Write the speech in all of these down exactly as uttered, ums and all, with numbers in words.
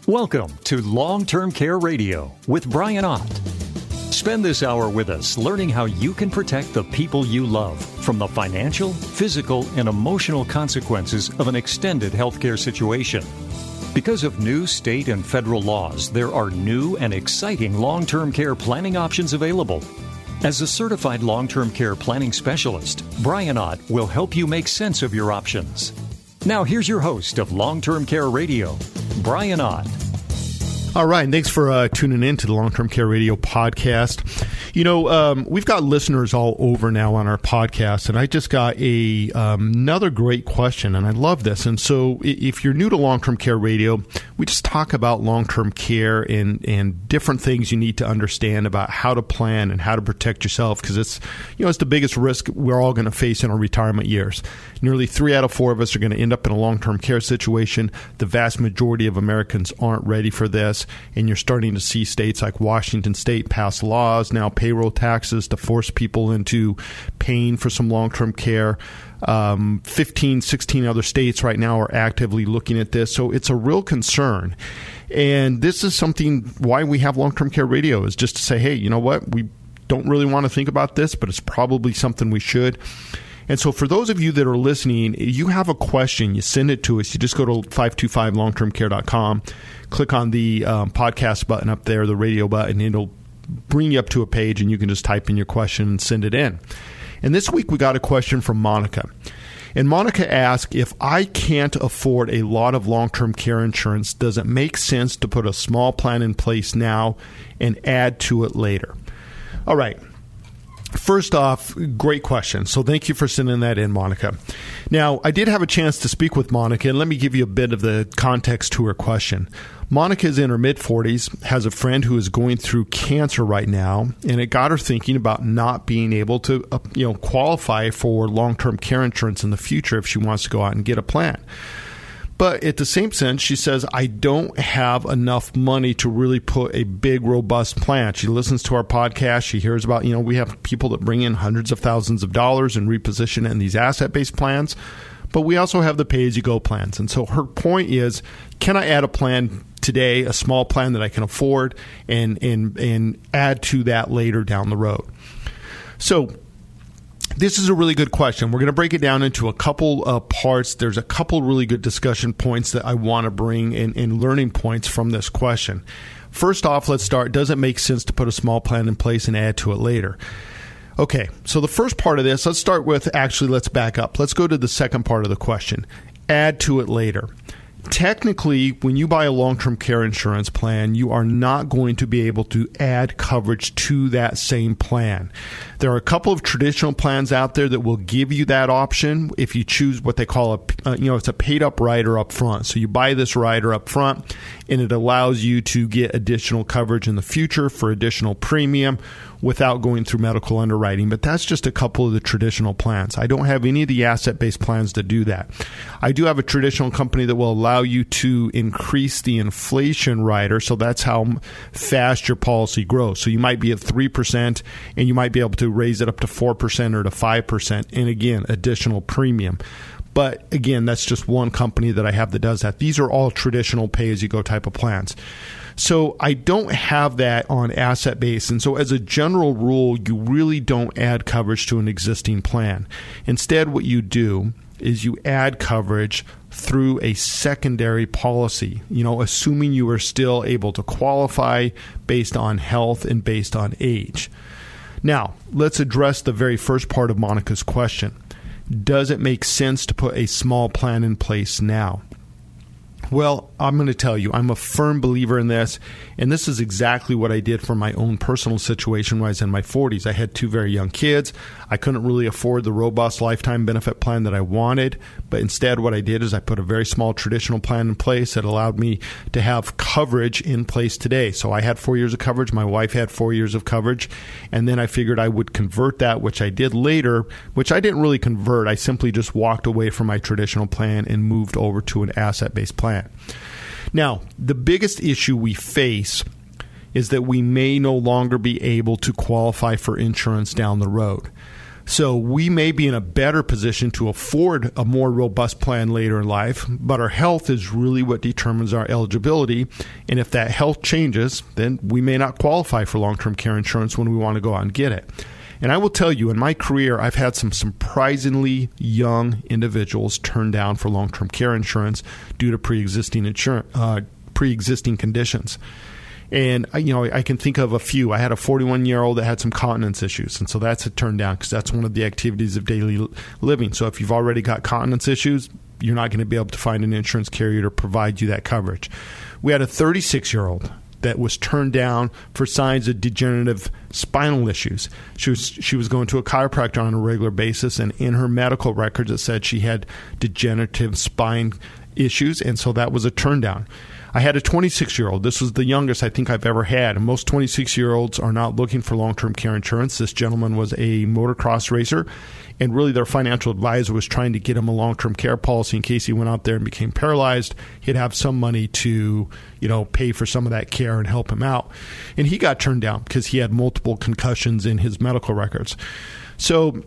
Welcome to Long-Term Care Radio with Brian Ott. Spend this hour with us learning how you can protect the people you love from the financial, physical, and emotional consequences of an extended healthcare situation. Because of new state and federal laws, there are new and exciting long-term care planning options available. As a certified long-term care planning specialist, Brian Ott will help you make sense of your options. Now, here's your host of Long-Term Care Radio, Brian Ott. All right. Thanks for uh, tuning in to the Long-Term Care Radio podcast. You know, um, we've got listeners all over now on our podcast, and I just got a um, another great question, and I love this. And so if you're new to Long-Term Care Radio, we just talk about long-term care and, and different things you need to understand about how to plan and how to protect yourself, because it's, you know, it's the biggest risk we're all going to face in our retirement years. Nearly three out of four of us are going to end up in a long-term care situation. The vast majority of Americans aren't ready for this. And you're starting to see states like Washington State pass laws, now payroll taxes to force people into paying for some long-term care. Um, fifteen, sixteen other states right now are actively looking at this. So it's a real concern. And this is something why we have Long-Term Care Radio, is just to say, hey, you know what? We don't really want to think about this, but it's probably something we should. And so for those of you that are listening, you have a question, you send it to us. You just go to five two five long term care dot com, click on the um, podcast button up there, the radio button, and it'll bring you up to a page, and you can just type in your question and send it in. And this week we got a question from Monica. And Monica asked, if I can't afford a lot of long-term care insurance, does it make sense to put a small plan in place now and add to it later? All right. First off, great question. So thank you for sending that in, Monica. Now, I did have a chance to speak with Monica, and let me give you a bit of the context to her question. Monica is in her mid-forties, has a friend who is going through cancer right now, and it got her thinking about not being able to uh, you know, qualify for long-term care insurance in the future if she wants to go out and get a plan. But at the same sense, she says, I don't have enough money to really put a big, robust plan. She listens to our podcast. She hears about, you know, we have people that bring in hundreds of thousands of dollars and reposition it in these asset-based plans. But we also have the pay-as-you-go plans. And so her point is, can I add a plan today, a small plan that I can afford, and and and add to that later down the road? So this is a really good question. We're going to break it down into a couple of parts. There's a couple really good discussion points that I want to bring in, in learning points from this question. First off, let's start. Does it make sense to put a small plan in place and add to it later? Okay, so the first part of this, let's start with, actually, let's back up. Let's go to the second part of the question. Add to it later. Technically, when you buy a long-term care insurance plan, you are not going to be able to add coverage to that same plan. There are a couple of traditional plans out there that will give you that option if you choose what they call a, uh, you know, it's a paid-up rider up front. So you buy this rider up front, and it allows you to get additional coverage in the future for additional premium without going through medical underwriting. But that's just a couple of the traditional plans. I don't have any of the asset-based plans to do that. I do have a traditional company that will allow you to increase the inflation rider, so that's how fast your policy grows. So you might be at three percent, and you might be able to raise it up to four percent or to five percent, and again, additional premium. But again, that's just one company that I have that does that. These are all traditional pay-as-you-go type of plans. So I don't have that on asset base. And so as a general rule, you really don't add coverage to an existing plan. Instead, what you do is you add coverage through a secondary policy, you know, assuming you are still able to qualify based on health and based on age. Now, let's address the very first part of Monica's question. Does it make sense to put a small plan in place now? Well, I'm going to tell you, I'm a firm believer in this, and this is exactly what I did for my own personal situation when I was in my forties. I had two very young kids. I couldn't really afford the robust lifetime benefit plan that I wanted, but instead what I did is I put a very small traditional plan in place that allowed me to have coverage in place today. So I had four years of coverage. My wife had four years of coverage, and then I figured I would convert that, which I did later, which I didn't really convert. I simply just walked away from my traditional plan and moved over to an asset-based plan. Now, the biggest issue we face is that we may no longer be able to qualify for insurance down the road. So we may be in a better position to afford a more robust plan later in life, but our health is really what determines our eligibility. And if that health changes, then we may not qualify for long-term care insurance when we want to go out and get it. And I will tell you, in my career, I've had some surprisingly young individuals turn down for long-term care insurance due to pre-existing insurance, uh, pre-existing conditions. And, you know, I can think of a few. I had a forty-one-year-old that had some continence issues, and so that's a turn down because that's one of the activities of daily living. So if you've already got continence issues, you're not going to be able to find an insurance carrier to provide you that coverage. We had a thirty-six-year-old that was turned down for signs of degenerative spinal issues. She was she was going to a chiropractor on a regular basis, and in her medical records it said she had degenerative spine issues, and so that was a turn down. I had a twenty-six-year-old. This was the youngest I think I've ever had. And most twenty-six-year-olds are not looking for long-term care insurance. This gentleman was a motocross racer, and really their financial advisor was trying to get him a long-term care policy in case he went out there and became paralyzed. He'd have some money to, you know, pay for some of that care and help him out. And he got turned down because he had multiple concussions in his medical records. So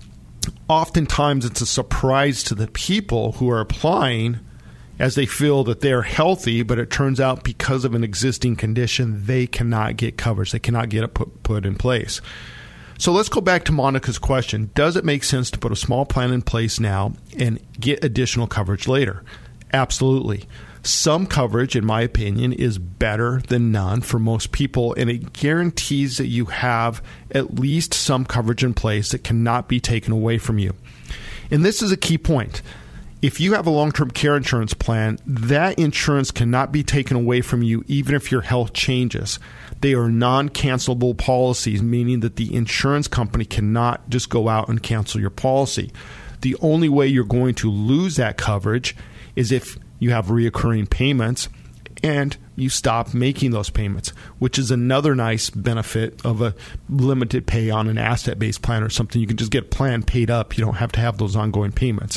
oftentimes it's a surprise to the people who are applying as they feel that they're healthy, but it turns out because of an existing condition, they cannot get coverage. They cannot get it put, put in place. So let's go back to Monica's question. Does it make sense to put a small plan in place now and get additional coverage later? Absolutely. Some coverage, in my opinion, is better than none for most people, and it guarantees that you have at least some coverage in place that cannot be taken away from you. And this is a key point. If you have a long-term care insurance plan, that insurance cannot be taken away from you even if your health changes. They are non-cancelable policies, meaning that the insurance company cannot just go out and cancel your policy. The only way you're going to lose that coverage is if you have reoccurring payments and you stop making those payments, which is another nice benefit of a limited pay on an asset-based plan or something. You can just get a plan paid up. You don't have to have those ongoing payments.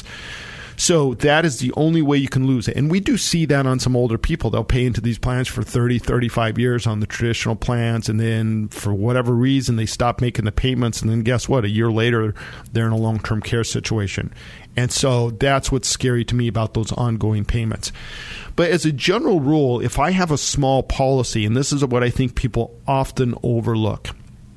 So that is the only way you can lose it. And we do see that on some older people. They'll pay into these plans for thirty, thirty-five years on the traditional plans, and then for whatever reason they stop making the payments, and then guess what? A year later, they're in a long-term care situation. And so that's what's scary to me about those ongoing payments. But as a general rule, if I have a small policy, and this is what I think people often overlook,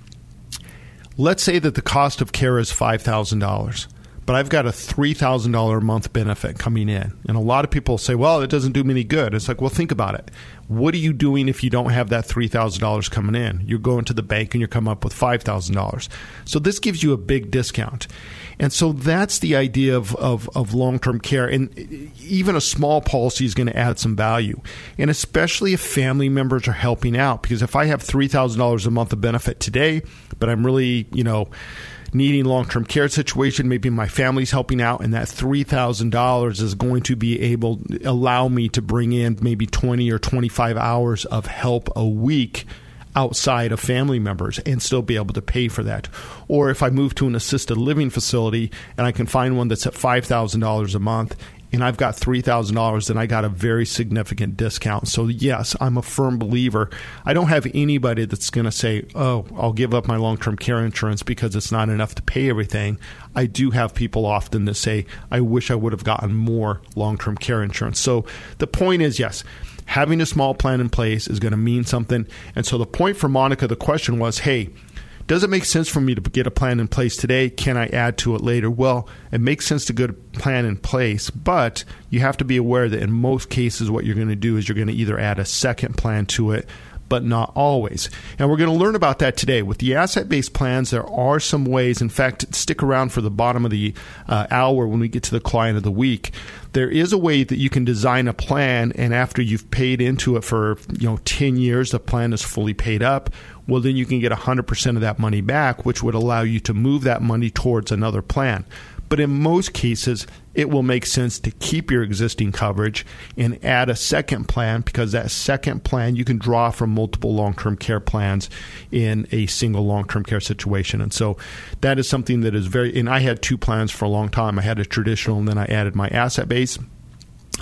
let's say that the cost of care is five thousand dollars. But I've got a three thousand dollars a month benefit coming in. And a lot of people say, well, it doesn't do me any good. It's like, well, think about it. What are you doing if you don't have that three thousand dollars coming in? You're going to the bank and you're coming up with five thousand dollars. So this gives you a big discount. And so that's the idea of, of, of long-term care. And even a small policy is going to add some value. And especially if family members are helping out. Because if I have three thousand dollars a month of benefit today, but I'm really, you know, needing long-term care situation, maybe my family's helping out, and that three thousand dollars is going to be able to allow me to bring in maybe twenty or twenty-five hours of help a week outside of family members and still be able to pay for that. Or if I move to an assisted living facility and I can find one that's at five thousand dollars a month and I've got three thousand dollars, then I got a very significant discount. So yes, I'm a firm believer. I don't have anybody that's going to say, oh, I'll give up my long-term care insurance because it's not enough to pay everything. I do have people often that say, I wish I would have gotten more long-term care insurance. So the point is, yes, having a small plan in place is going to mean something. And so the point for Monica, the question was, hey, does it make sense for me to get a plan in place today? Can I add to it later? Well, it makes sense to get a plan in place, but you have to be aware that in most cases what you're going to do is you're going to either add a second plan to it, but not always. And we're going to learn about that today. With the asset-based plans, there are some ways. In fact, stick around for the bottom of the uh, hour when we get to the client of the week. There is a way that you can design a plan, and after you've paid into it for, you know, ten years, the plan is fully paid up. Well, then you can get one hundred percent of that money back, which would allow you to move that money towards another plan. But in most cases, it will make sense to keep your existing coverage and add a second plan, because that second plan you can draw from multiple long-term care plans in a single long-term care situation. And so that is something that is very, and I had two plans for a long time. I had a traditional and then I added my asset base.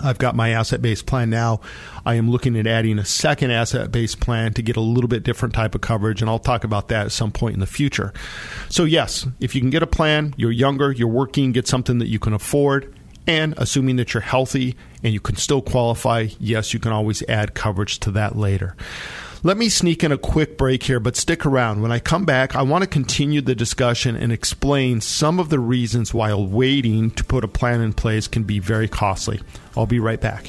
I've got my asset-based plan now. I am looking at adding a second asset-based plan to get a little bit different type of coverage, and I'll talk about that at some point in the future. So yes, if you can get a plan, you're younger, you're working, get something that you can afford, and assuming that you're healthy and you can still qualify, yes, you can always add coverage to that later. Let me sneak in a quick break here, but stick around. When I come back, I want to continue the discussion and explain some of the reasons why waiting to put a plan in place can be very costly. I'll be right back.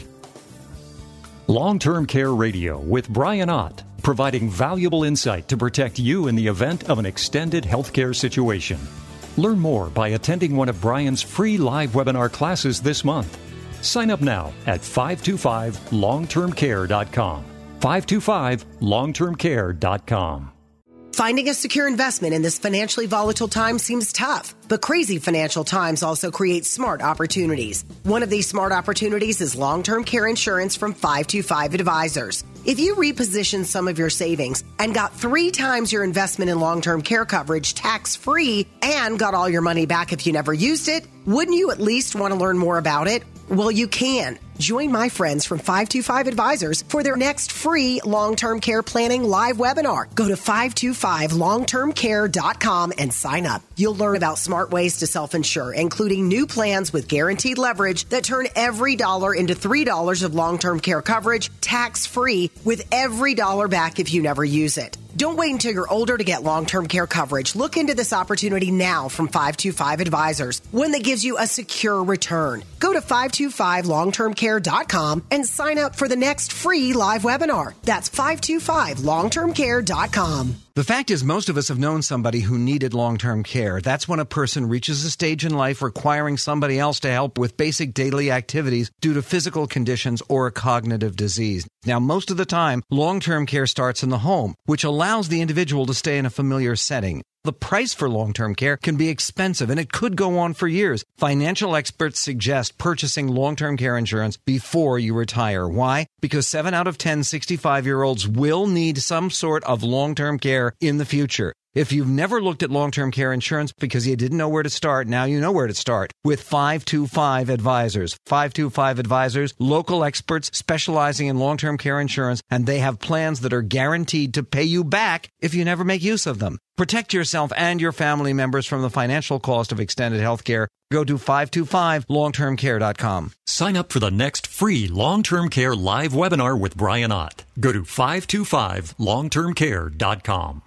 Long-Term Care Radio with Brian Ott, providing valuable insight to protect you in the event of an extended healthcare situation. Learn more by attending one of Brian's free live webinar classes this month. Sign up now at five two five long term care dot com. five two five long term care dot com. Finding a secure investment in this financially volatile time seems tough, but crazy financial times also create smart opportunities. One of these smart opportunities is long-term care insurance from five two five Advisors. If you repositioned some of your savings and got three times your investment in long-term care coverage tax-free and got all your money back if you never used it, wouldn't you at least want to learn more about it? Well, you can. Join my friends from five two five Advisors for their next free long-term care planning live webinar. Go to five two five long term care dot com and sign up. You'll learn about smart ways to self-insure, including new plans with guaranteed leverage that turn every dollar into three dollars of long-term care coverage tax-free with every dollar back if you never use it. Don't wait until you're older to get long-term care coverage. Look into this opportunity now from five two five Advisors, one that gives you a secure return. Go to five two five long term care dot com and sign up for the next free live webinar. That's five two five long term care dot com. The fact is, most of us have known somebody who needed long-term care. That's when a person reaches a stage in life requiring somebody else to help with basic daily activities due to physical conditions or a cognitive disease. Now, most of the time, long-term care starts in the home, which allows the individual to stay in a familiar setting. The price for long-term care can be expensive, and it could go on for years. Financial experts suggest purchasing long-term care insurance before you retire. Why? Because seven out of ten sixty-five-year-olds will need some sort of long-term care in the future. If you've never looked at long-term care insurance because you didn't know where to start, now you know where to start with five two five Advisors. five two five Advisors, local experts specializing in long-term care insurance, and they have plans that are guaranteed to pay you back if you never make use of them. Protect yourself and your family members from the financial cost of extended health care. Go to five two five long term care dot com. Sign up for the next free long-term care live webinar with Brian Ott. Go to five two five long term care dot com.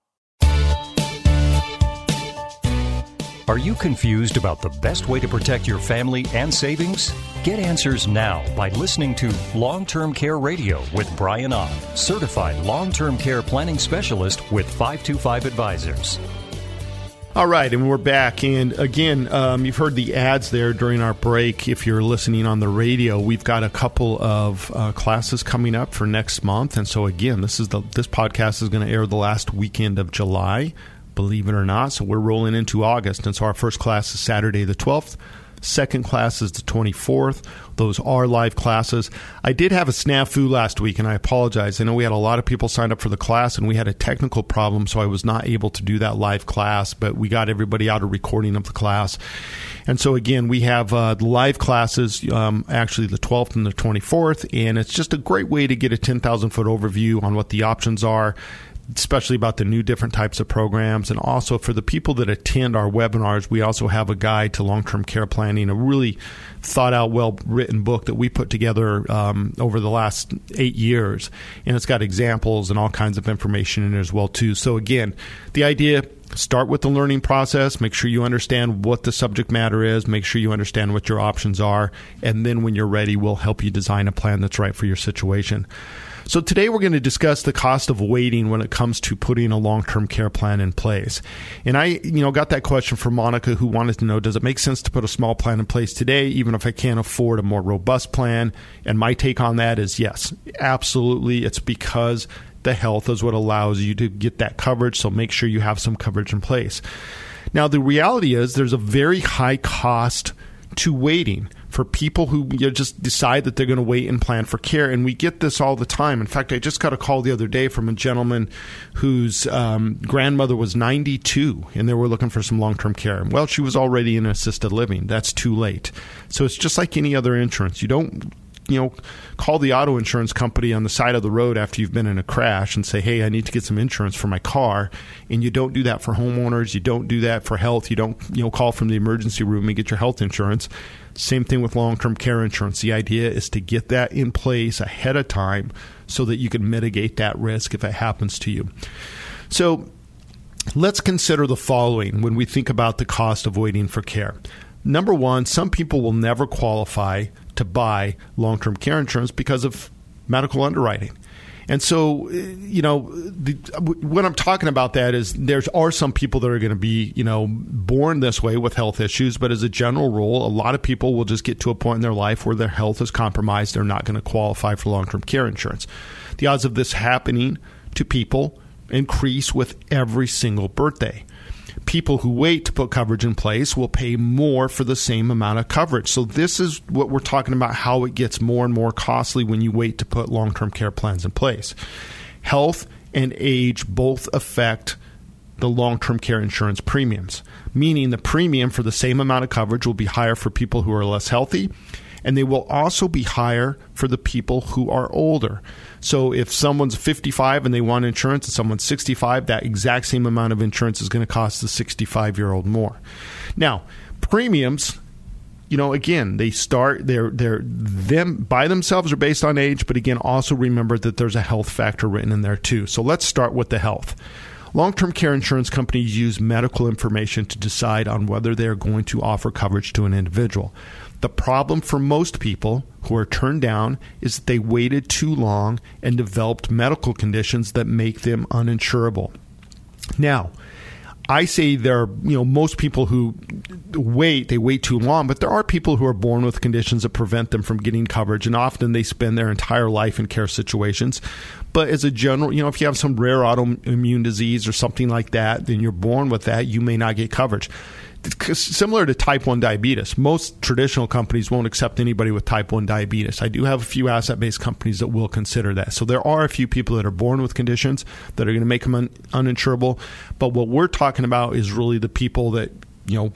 Are you confused about the best way to protect your family and savings? Get answers now by listening to Long-Term Care Radio with Brian Ott, certified long-term care planning specialist with five two five Advisors. All right, and we're back. And again, um, you've heard the ads there during our break. If you're listening on the radio, we've got a couple of uh, classes coming up for next month. And so again, this is the this podcast is going to air the last weekend of July, believe it or not. So we're rolling into August. And so our first class is Saturday the twelfth. Second class is the twenty-fourth. Those are live classes. I did have a snafu last week, and I apologize. I know we had a lot of people sign up for the class, and we had a technical problem, so I was not able to do that live class, but we got everybody out a recording of the class. And so, again, we have uh, live classes, um, actually the twelfth and the twenty-fourth, and it's just a great way to get a ten thousand foot overview on what the options are, especially about the new different types of programs. And also for the people that attend our webinars, we also have a guide to long-term care planning, a really thought-out, well-written book that we put together um, over the last eight years. And it's got examples and all kinds of information in it as well, too. So again, the idea, start with the learning process. Make sure you understand what the subject matter is. Make sure you understand what your options are. And then when you're ready, we'll help you design a plan that's right for your situation. So today we're going to discuss the cost of waiting when it comes to putting a long-term care plan in place. And I, you know, got that question from Monica, who wanted to know, does it make sense to put a small plan in place today, even if I can't afford a more robust plan? And my take on that is yes, absolutely. It's because the health is what allows you to get that coverage. So make sure you have some coverage in place. Now, the reality is there's a very high cost to waiting. for people who you know, just decide that they're going to wait and plan for care. And we get this all the time. In fact, I just got a call the other day from a gentleman whose um, grandmother was ninety-two, and they were looking for some long-term care. Well, she was already in assisted living. That's too late. So it's just like any other insurance. You don't you know, call the auto insurance company on the side of the road after you've been in a crash and say, hey, I need to get some insurance for my car. And you don't do that for homeowners. You don't do that for health. You don't, you know, call from the emergency room and get your health insurance. Same thing with long-term care insurance. The idea is to get that in place ahead of time so that you can mitigate that risk if it happens to you. So let's consider the following when we think about the cost of waiting for care. Number one, some people will never qualify to buy long-term care insurance because of medical underwriting. And so, you know, the, what I'm talking about that is there are some people that are going to be, you know, born this way with health issues. But as a general rule, a lot of people will just get to a point in their life where their health is compromised. They're not going to qualify for long-term care insurance. The odds of this happening to people increase with every single birthday. People who wait to put coverage in place will pay more for the same amount of coverage. So this is what we're talking about, how it gets more and more costly when you wait to put long-term care plans in place. Health and age both affect the long-term care insurance premiums, meaning the premium for the same amount of coverage will be higher for people who are less healthy, and they will also be higher for the people who are older. So if someone's fifty-five and they want insurance and someone's sixty-five, that exact same amount of insurance is going to cost the sixty-five-year-old more. Now, premiums, you know, again, they start, they're, they're, them by themselves are based on age, but again, also remember that there's a health factor written in there too. So let's start with the health. Long-term care insurance companies use medical information to decide on whether they are going to offer coverage to an individual. The problem for most people who are turned down is that they waited too long and developed medical conditions that make them uninsurable. Now, I say there are, you know, most people who wait, they wait too long, but there are people who are born with conditions that prevent them from getting coverage, and often they spend their entire life in care situations. But as a general, you know, if you have some rare autoimmune disease or something like that, then you're born with that, you may not get coverage. Similar to type one diabetes, most traditional companies won't accept anybody with type one diabetes. I do have a few asset-based companies that will consider that. So there are a few people that are born with conditions that are going to make them un- uninsurable. But what we're talking about is really the people that, you know,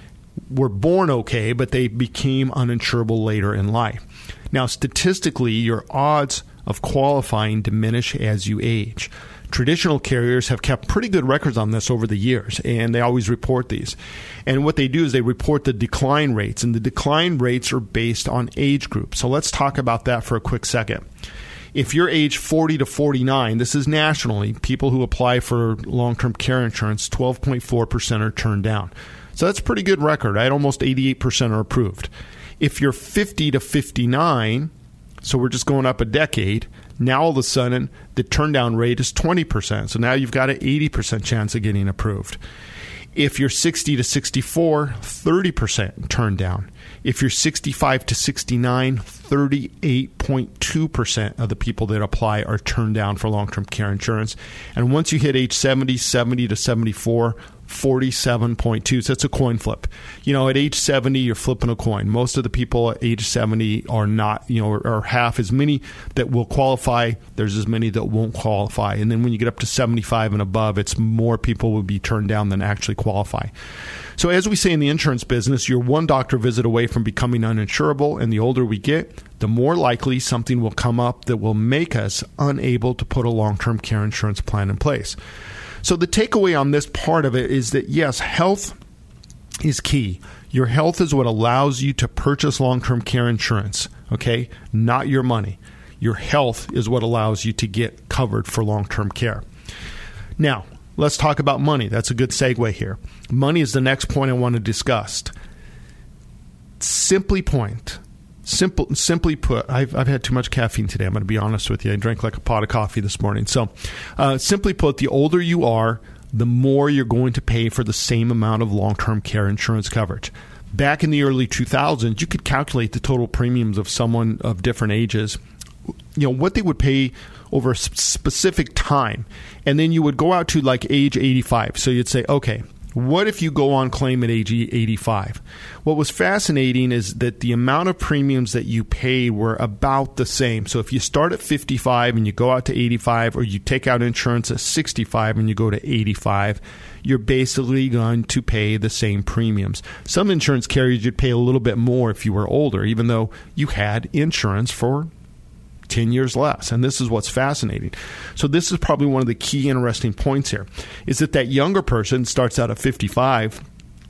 were born okay, but they became uninsurable later in life. Now, statistically, your odds of qualifying diminish as you age. Traditional carriers have kept pretty good records on this over the years, and they always report these. And what they do is they report the decline rates, and the decline rates are based on age group. So let's talk about that for a quick second. If you're age forty to forty-nine, this is nationally, people who apply for long-term care insurance, twelve point four percent are turned down. So that's a pretty good record, right? Almost eighty-eight percent are approved. If you're fifty to fifty-nine, so we're just going up a decade, now all of a sudden the turn-down rate is twenty percent. So now you've got an eighty percent chance of getting approved. If you're sixty to sixty-four, thirty percent turn down. If you're sixty-five to sixty-nine, thirty-eight point two percent of the people that apply are turned down for long-term care insurance. And once you hit age seventy, seventy to seventy-four, forty-seven point two. So it's a coin flip. You know, at age seventy, you're flipping a coin. Most of the people at age seventy are not, you know, are half as many that will qualify. There's as many that won't qualify. And then when you get up to seventy-five and above, it's more people will be turned down than actually qualify. So as we say in the insurance business, you're one doctor visit away from becoming uninsurable, and the older we get, the more likely something will come up that will make us unable to put a long-term care insurance plan in place. So the takeaway on this part of it is that, yes, health is key. Your health is what allows you to purchase long-term care insurance, okay? Not your money. Your health is what allows you to get covered for long-term care. Now, let's talk about money. That's a good segue here. Money is the next point I want to discuss. Simply point. Simple, simply put, I've, I've had too much caffeine today. I'm going to be honest with you. I drank like a pot of coffee this morning. So uh, simply put, the older you are, the more you're going to pay for the same amount of long-term care insurance coverage. Back in the early two thousands, you could calculate the total premiums of someone of different ages, you know, what they would pay over a specific time. And then you would go out to like age eighty-five. So you'd say, okay, What if you go on claim at age eighty-five? What was fascinating is that the amount of premiums that you paid were about the same. So if you start at fifty-five and you go out to eighty-five, or you take out insurance at sixty-five and you go to eighty-five, you're basically going to pay the same premiums. Some insurance carriers, you'd pay a little bit more if you were older, even though you had insurance for ten years less. And this is what's fascinating. So this is probably one of the key interesting points here, is that that younger person starts out at fifty-five,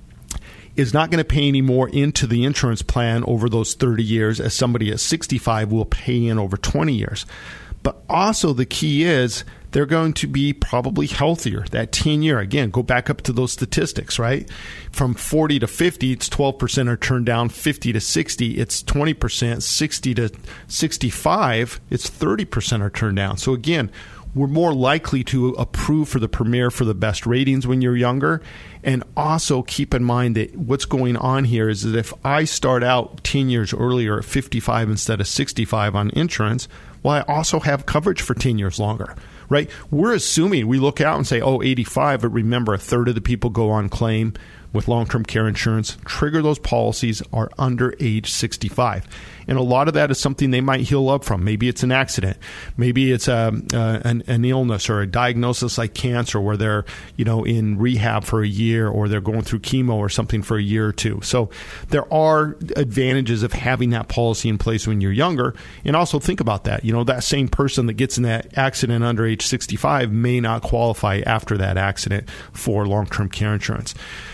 is not going to pay any more into the insurance plan over those thirty years as somebody at sixty-five will pay in over twenty years. But also the key is they're going to be probably healthier. That ten year, again, go back up to those statistics, right? From forty to fifty, it's twelve percent are turned down. fifty to sixty, it's twenty percent. sixty to sixty-five, it's thirty percent are turned down. So again, we're more likely to approve for the Premier for the best ratings when you're younger. And also keep in mind that what's going on here is that if I start out ten years earlier at fifty-five instead of sixty-five on insurance, well, I also have coverage for ten years longer, right? We're assuming, we look out and say, oh, eighty-five, but remember, a third of the people go on claim with long-term care insurance, trigger those policies, are under age sixty-five. And a lot of that is something they might heal up from. Maybe it's an accident. Maybe it's a, uh, an, an illness or a diagnosis like cancer where they're, you know, in rehab for a year, or they're going through chemo or something for a year or two. So there are advantages of having that policy in place when you're younger. And also think about that. You know, that same person that gets in that accident under age sixty-five may not qualify after that accident for long-term care insurance.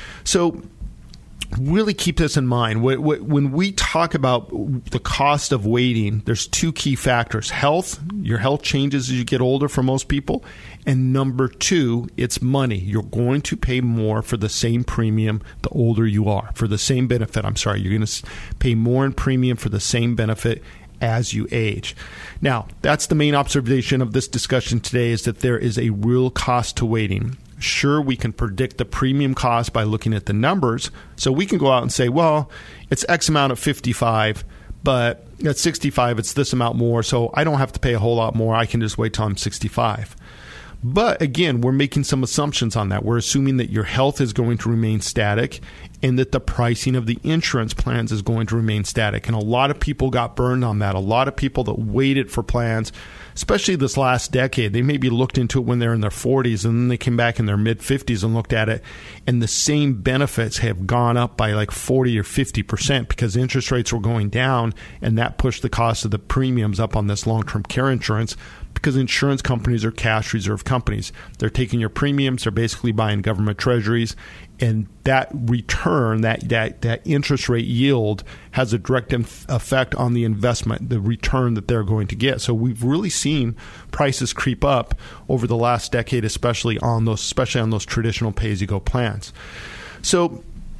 So really keep this in mind. When we talk about the cost of waiting, there's two key factors. Health, your health changes as you get older for most people. And number two, it's money. You're going to pay more for the same premium the older you are. For the same benefit, I'm sorry, you're going to pay more in premium for the same benefit as you age. Now, that's the main observation of this discussion today, is that there is a real cost to waiting. Sure, we can predict the premium cost by looking at the numbers. So we can go out and say, well, it's X amount at fifty-five, but at sixty-five, it's this amount more. So I don't have to pay a whole lot more. I can just wait till I'm sixty-five. But again, we're making some assumptions on that. We're assuming that your health is going to remain static and that the pricing of the insurance plans is going to remain static. And a lot of people got burned on that. A lot of people that waited for plans, especially this last decade, they maybe looked into it when they're in their forties, and then they came back in their mid-fifties and looked at it, and the same benefits have gone up by like forty or fifty percent because interest rates were going down, and that pushed the cost of the premiums up on this long-term care insurance, because insurance companies are cash reserve companies. They're taking your premiums, they're basically buying government treasuries, and that return, that that that interest rate yield has a direct inf- effect on the investment, the return that they're going to get. So we've really seen prices creep up over the last decade, especially on those, especially on those traditional pay-as-you-go plans. So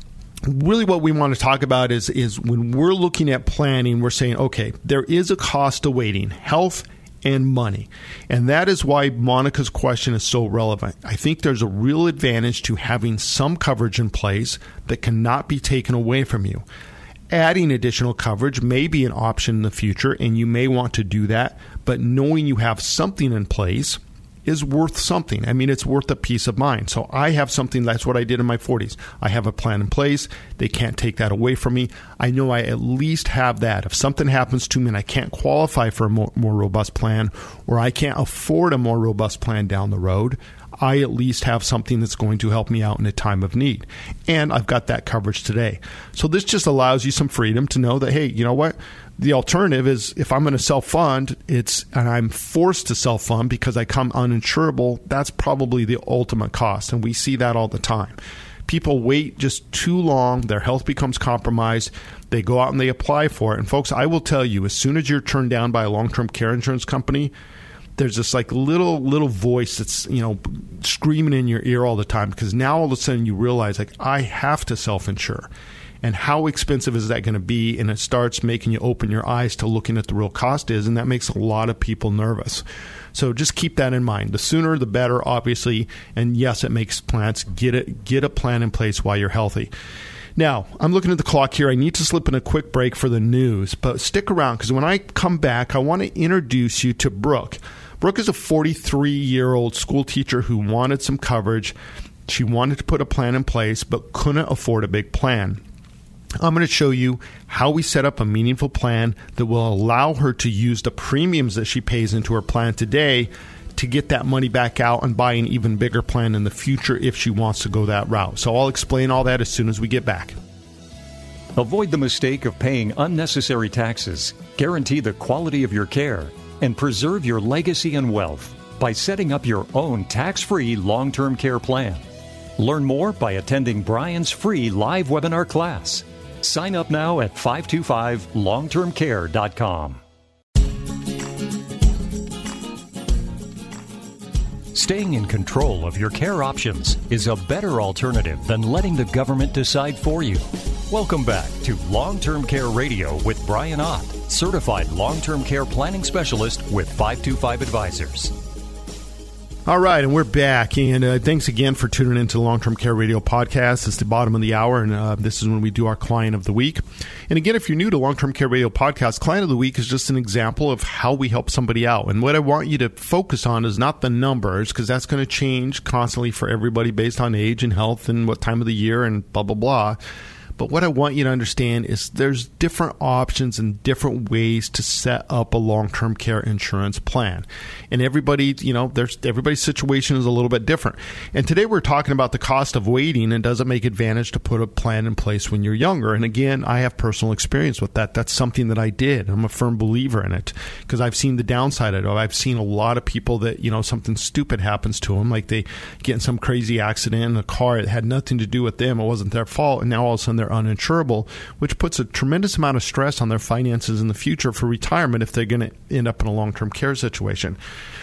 really what we want to talk about is is when we're looking at planning, we're saying, okay, there is a cost to waiting. Health and money. And that is why Monica's question is so relevant. I think there's a real advantage to having some coverage in place that cannot be taken away from you. Adding additional coverage may be an option in the future, and you may want to do that, but knowing you have something in place is worth something. I mean, it's worth a peace of mind. So I have something, that's what I did in my forties. I have a plan in place. They can't take that away from me. I know I at least have that. If something happens to me and I can't qualify for a more, more robust plan, or I can't afford a more robust plan down the road, I at least have something that's going to help me out in a time of need. And I've got that coverage today. So this just allows you some freedom to know that, hey, you know what? The alternative is if I'm going to self-fund, it's and I'm forced to self-fund because I come uninsurable, that's probably the ultimate cost. And we see that all the time. People wait just too long. Their health becomes compromised. They go out and they apply for it. And folks, I will tell you, as soon as you're turned down by a long-term care insurance company, there's this like little, little voice that's, you know, screaming in your ear all the time, because now all of a sudden you realize, like, I have to self-insure. And how expensive is that going to be? And it starts making you open your eyes to looking at the real cost is, and that makes a lot of people nervous. So just keep that in mind. The sooner, the better, obviously. And yes, it makes plans. Get it, get a plan in place while you're healthy. Now, I'm looking at the clock here. I need to slip in a quick break for the news, but stick around, because when I come back, I want to introduce you to Brooke. Brooke is a forty-three-year-old school teacher who wanted some coverage. She wanted to put a plan in place, but couldn't afford a big plan. I'm going to show you how we set up a meaningful plan that will allow her to use the premiums that she pays into her plan today to get that money back out and buy an even bigger plan in the future if she wants to go that route. So I'll explain all that as soon as we get back. Avoid the mistake of paying unnecessary taxes, guarantee the quality of your care, and preserve your legacy and wealth by setting up your own tax-free long-term care plan. Learn more by attending Brian's free live webinar class. Sign up now at five two five long term care dot com. Staying in control of your care options is a better alternative than letting the government decide for you. Welcome back to Long-Term Care Radio with Brian Ott, certified long-term care planning specialist with five two five Advisors. All right, and we're back, and uh, thanks again for tuning into the Long-Term Care Radio podcast. It's the bottom of the hour, and uh, this is when we do our Client of the Week. And again, if you're new to Long-Term Care Radio podcast, Client of the Week is just an example of how we help somebody out. And what I want you to focus on is not the numbers, because that's going to change constantly for everybody based on age and health and what time of the year and blah, blah, blah. But what I want you to understand is there's different options and different ways to set up a long-term care insurance plan. And everybody, you know, there's everybody's situation is a little bit different. And today we're talking about the cost of waiting and does it make advantage to put a plan in place when you're younger. And again, I have personal experience with that. That's something that I did. I'm a firm believer in it because I've seen the downside of it. I've seen a lot of people that, you know, something stupid happens to them, like they get in some crazy accident in a car. It had nothing to do with them. It wasn't their fault. And now all of a sudden they're uninsurable, which puts a tremendous amount of stress on their finances in the future for retirement if they're going to end up in a long-term care situation.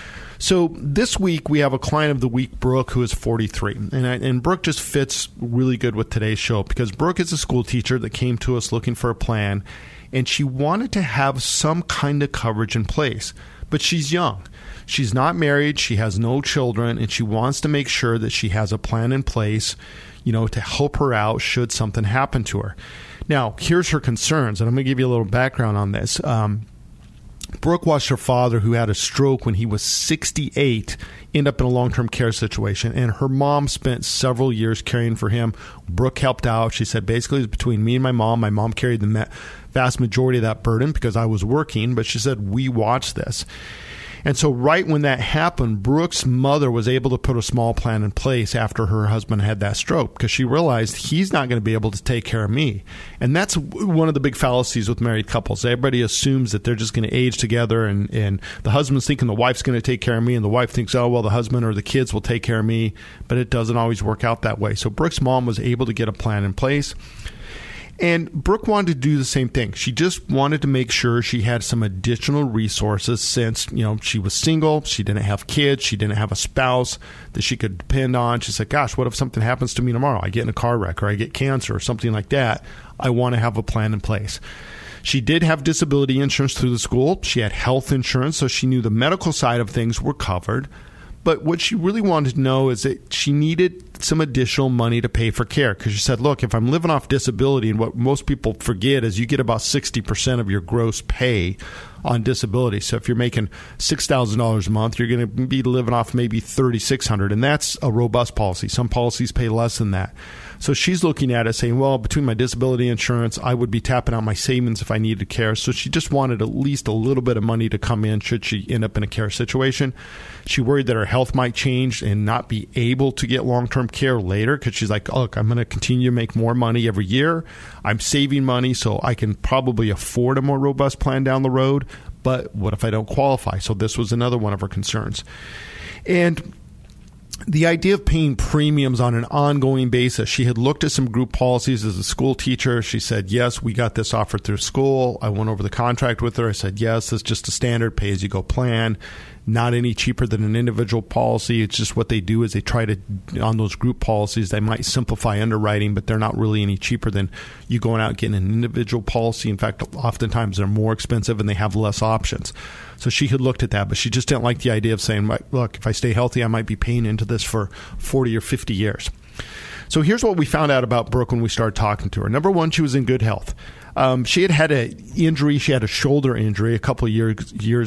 So this week we have a Client of the Week, Brooke, who is forty-three. And, I, and Brooke just fits really good with today's show because Brooke is a school teacher that came to us looking for a plan, and she wanted to have some kind of coverage in place. But she's young. She's not married. She has no children, and she wants to make sure that she has a plan in place, you know, to help her out should something happen to her. Now, here's her concerns, and I'm going to give you a little background on this. Um, Brooke watched her father, who had a stroke when he was sixty-eight, end up in a long-term care situation, and her mom spent several years caring for him. Brooke helped out. She said basically it was between me and my mom. My mom carried the ma- vast majority of that burden because I was working, but she said we watched this. And so right when that happened, Brooke's mother was able to put a small plan in place after her husband had that stroke because she realized he's not going to be able to take care of me. And that's one of the big fallacies with married couples. Everybody assumes that they're just going to age together and, and the husband's thinking the wife's going to take care of me and the wife thinks, oh, well, the husband or the kids will take care of me. But it doesn't always work out that way. So Brooke's mom was able to get a plan in place. And Brooke wanted to do the same thing. She just wanted to make sure she had some additional resources since, you know, she was single, she didn't have kids, she didn't have a spouse that she could depend on. She said, gosh, what if something happens to me tomorrow? I get in a car wreck or I get cancer or something like that. I want to have a plan in place. She did have disability insurance through the school. She had health insurance, so she knew the medical side of things were covered. But what she really wanted to know is that she needed some additional money to pay for care because she said, look, if I'm living off disability, and what most people forget is you get about sixty percent of your gross pay on disability. So if you're making six thousand dollars a month, you're going to be living off maybe three thousand six hundred dollars, and that's a robust policy. Some policies pay less than that. So she's looking at it saying, well, between my disability insurance, I would be tapping out my savings if I needed care. So she just wanted at least a little bit of money to come in should she end up in a care situation. She worried that her health might change and not be able to get long-term care later because she's like, look, I'm going to continue to make more money every year. I'm saving money so I can probably afford a more robust plan down the road. But what if I don't qualify? So this was another one of her concerns. And the idea of paying premiums on an ongoing basis, she had looked at some group policies as a school teacher. She said, yes, we got this offered through school. I went over the contract with her. I said, yes, it's just a standard pay-as-you-go plan. Not any cheaper than an individual policy. It's just what they do is they try to, on those group policies, they might simplify underwriting, but they're not really any cheaper than you going out and getting an individual policy. In fact, oftentimes they're more expensive and they have less options. So she had looked at that, but she just didn't like the idea of saying, look, if I stay healthy, I might be paying into this for forty or fifty years. So here's what we found out about Brooke when we started talking to her. Number one, she was in good health. Um, she had had an injury. She had a shoulder injury a couple of years, years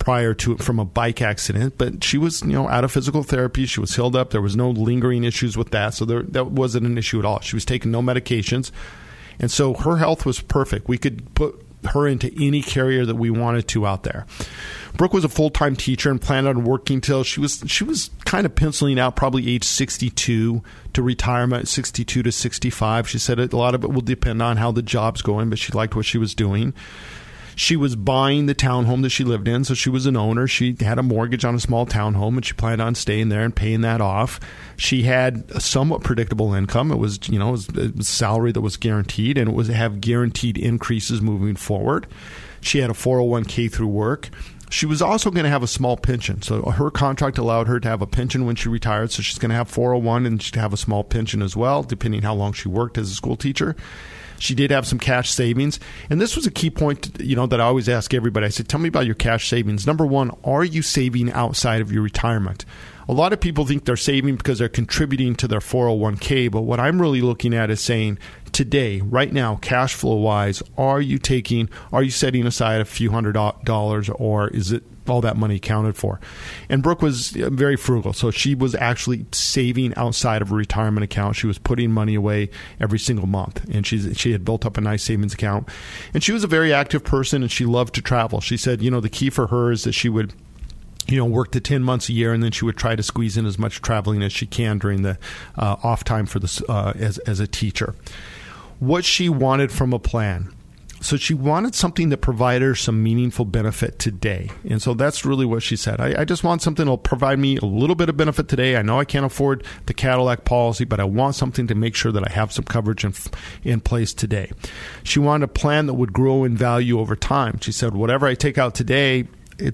prior to it from a bike accident, but she was, you know, out of physical therapy. She was healed up. There was no lingering issues with that. So there, that wasn't an issue at all. She was taking no medications. And so her health was perfect. We could put her into any carrier that we wanted to out there. Brooke was a full-time teacher and planned on working till she was she was kind of penciling out probably age sixty-two to retirement, sixty-two to sixty-five. She said a lot of it will depend on how the job's going, but she liked what she was doing. She was buying the townhome that she lived in, so she was an owner. She had a mortgage on a small townhome, and she planned on staying there and paying that off. She had a somewhat predictable income. It was, you know, it was, it was a salary that was guaranteed, and it was to have guaranteed increases moving forward. She had a four oh one k through work. She was also going to have a small pension. So her contract allowed her to have a pension when she retired, so she's going to have four oh one and she'd have a small pension as well, depending how long she worked as a school teacher. She did have some cash savings. And this was a key point, you know, that I always ask everybody. I said, tell me about your cash savings. Number one, are you saving outside of your retirement? A lot of people think they're saving because they're contributing to their four oh one k. But what I'm really looking at is saying today, right now, cash flow wise, are you taking, are you setting aside a few hundred dollars, or is it all that money accounted for? And Brooke was very frugal. So she was actually saving outside of a retirement account. She was putting money away every single month. And she's, she had built up a nice savings account. And she was a very active person, and she loved to travel. She said, you know, the key for her is that she would, you know, work to ten months a year, and then she would try to squeeze in as much traveling as she can during the uh, off time for this uh, as, as a teacher. What she wanted from a plan. So she wanted something that provided her some meaningful benefit today. And so that's really what she said. I, I just want something that will provide me a little bit of benefit today. I know I can't afford the Cadillac policy, but I want something to make sure that I have some coverage in, in place today. She wanted a plan that would grow in value over time. She said, whatever I take out today,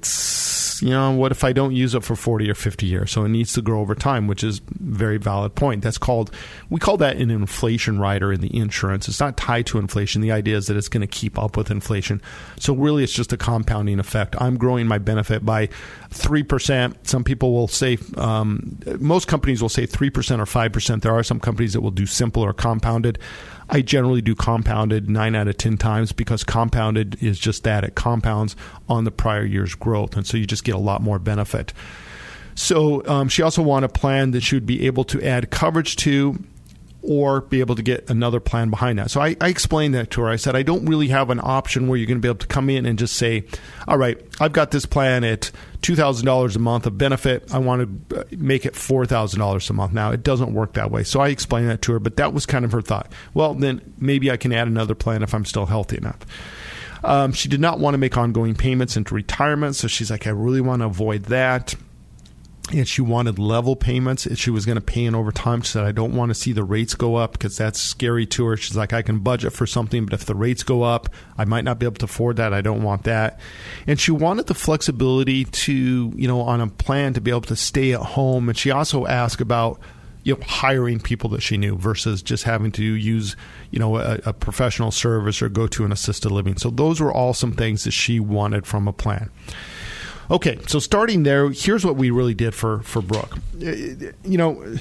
it's, you know, what if I don't use it for forty or fifty years? So it needs to grow over time, which is a very valid point. That's called, we call that an inflation rider in the insurance. It's not tied to inflation. The idea is that it's going to keep up with inflation. So really it's just a compounding effect. I'm growing my benefit by three percent. Some people will say, um, most companies will say three percent or five percent. There are some companies that will do simple or compounded. I generally do compounded nine out of ten times because compounded is just that. It compounds on the prior year's growth. And so you just get a lot more benefit. So um, she also wanted a plan that she would be able to add coverage to or be able to get another plan behind that. So I, I explained that to her. I said, I don't really have an option where you're going to be able to come in and just say, all right, I've got this plan at two thousand dollars a month of benefit. I want to make it four thousand dollars a month. Now, it doesn't work that way. So I explained that to her, but that was kind of her thought. Well, then maybe I can add another plan if I'm still healthy enough. Um, she did not want to make ongoing payments into retirement. So she's like, I really want to avoid that. And she wanted level payments. She was going to pay in over time. She said, I don't want to see the rates go up because that's scary to her. She's like, I can budget for something, but if the rates go up, I might not be able to afford that. I don't want that. And she wanted the flexibility to, you know, on a plan to be able to stay at home. And she also asked about, you know, hiring people that she knew versus just having to use, you know, a, a professional service or go to an assisted living. So those were all some things that she wanted from a plan. Okay, so starting there, here's what we really did for, for Brooke. You know,